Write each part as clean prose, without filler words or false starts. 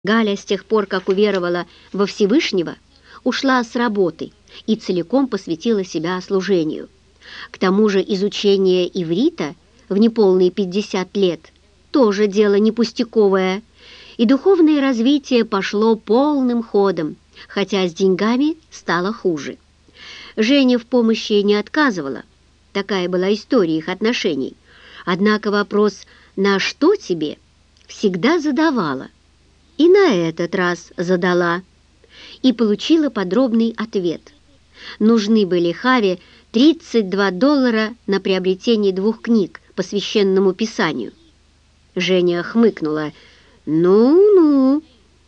Галя с тех пор, как уверовала во Всевышнего, ушла с работы и целиком посвятила себя служению. К тому же изучение иврита в неполные 50 лет тоже дело не пустяковое, и духовное развитие пошло полным ходом, хотя с деньгами стало хуже. Женя в помощи не отказывала, такая была история их отношений, однако вопрос «на что тебе?» всегда задавала. И на этот раз задала, и получила подробный ответ. Нужны были Хаве $32 на приобретение 2 книг по священному писанию. Женя хмыкнула. «Ну-ну».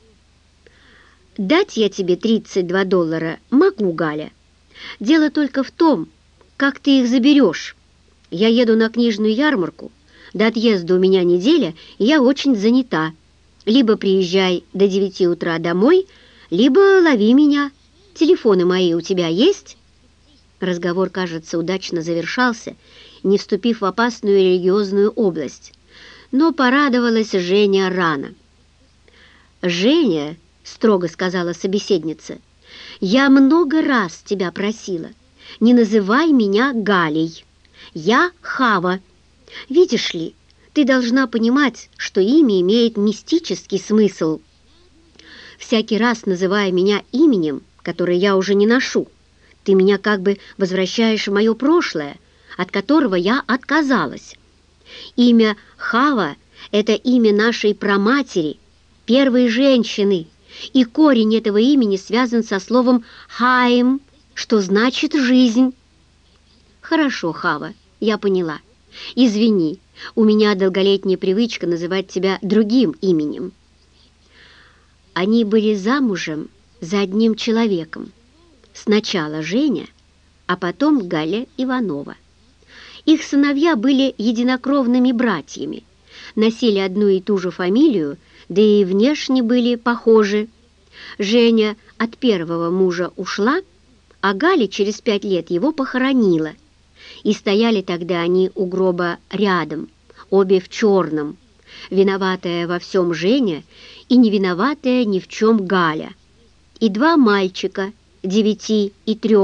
«Дать я тебе $32 могу, Галя. Дело только в том, как ты их заберешь. Я еду на книжную ярмарку, до отъезда у меня неделя, и я очень занята. Либо приезжай до 9 утра домой, либо лови меня. Телефоны мои у тебя есть?» Разговор, кажется, удачно завершался, не вступив в опасную религиозную область. Но порадовалась Женя рано. «Женя», — строго сказала собеседница, — «я много раз тебя просила, не называй меня Галей. Я Хава. Видишь ли, ты должна понимать, что имя имеет мистический смысл. Всякий раз, называя меня именем, которое я уже не ношу, ты меня как бы возвращаешь в мое прошлое, от которого я отказалась. Имя Хава — это имя нашей праматери, первой женщины, и корень этого имени связан со словом «хаим», что значит «жизнь». «Хорошо, Хава, я поняла. Извини, у меня долголетняя привычка называть тебя другим именем». Они были замужем за одним человеком. Сначала Женя, а потом Галя Иванова. Их сыновья были единокровными братьями, носили одну и ту же фамилию, да и внешне были похожи. Женя от первого мужа ушла, а Галя через 5 лет его похоронила. И стояли тогда они у гроба рядом, обе в черном, виноватая во всем Женя и не виноватая ни в чем Галя. И 2 мальчика, 9 и 3.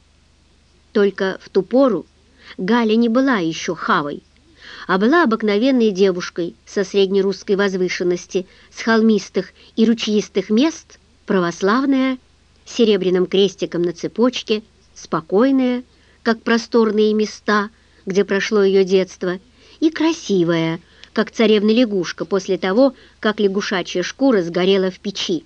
Только в ту пору Галя не была еще Хавой, а была обыкновенной девушкой со среднерусской возвышенности, с холмистых и ручьистых мест, православная, с серебряным крестиком на цепочке, спокойная, как просторные места, где прошло ее детство, и красивая, как царевна-лягушка после того, как лягушачья шкура сгорела в печи.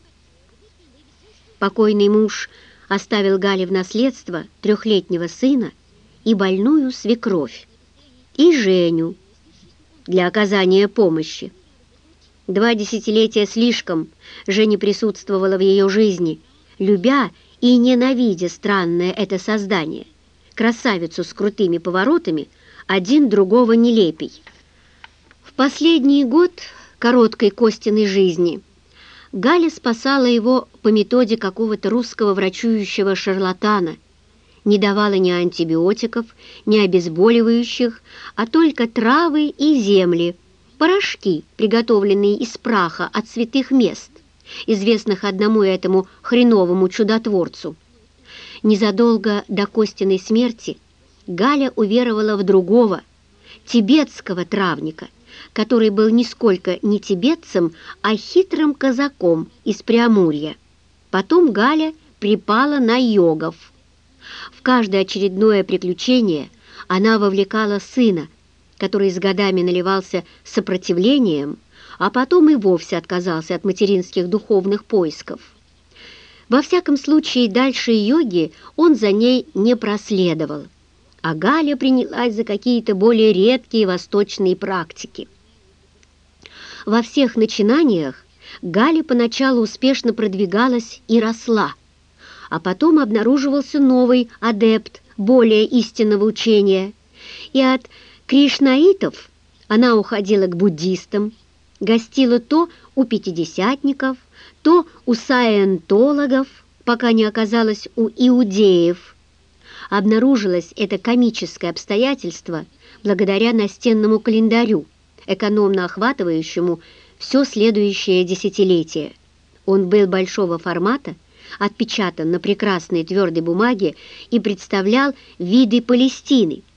Покойный муж оставил Гале в наследство 3-летнего сына и больную свекровь, и Женю для оказания помощи. 2 десятилетия слишком Женя присутствовала в ее жизни, любя и ненавидя странное это создание, красавицу с крутыми поворотами, один другого нелепей. В последний год короткой Костиной жизни Галя спасала его по методе какого-то русского врачующего шарлатана, не давала ни антибиотиков, ни обезболивающих, а только травы и земли, порошки, приготовленные из праха от святых мест, известных одному этому хреновому чудотворцу. Незадолго до Костиной смерти Галя уверовала в другого, тибетского травника, который был нисколько не тибетцем, а хитрым казаком из Преамурья. Потом Галя припала на йогов. В каждое очередное приключение она вовлекала сына, который с годами наливался сопротивлением, а потом и вовсе отказался от материнских духовных поисков. Во всяком случае, дальше йоги он за ней не проследовал, а Галя принялась за какие-то более редкие восточные практики. Во всех начинаниях Галя поначалу успешно продвигалась и росла, а потом обнаруживался новый адепт более истинного учения, и от кришнаитов она уходила к буддистам, гостила то у пятидесятников, то у саентологов, пока не оказалась у иудеев. Обнаружилось это комическое обстоятельство благодаря настенному календарю, экономно охватывающему все следующее десятилетие. Он был большого формата, отпечатан на прекрасной твердой бумаге и представлял виды Палестины.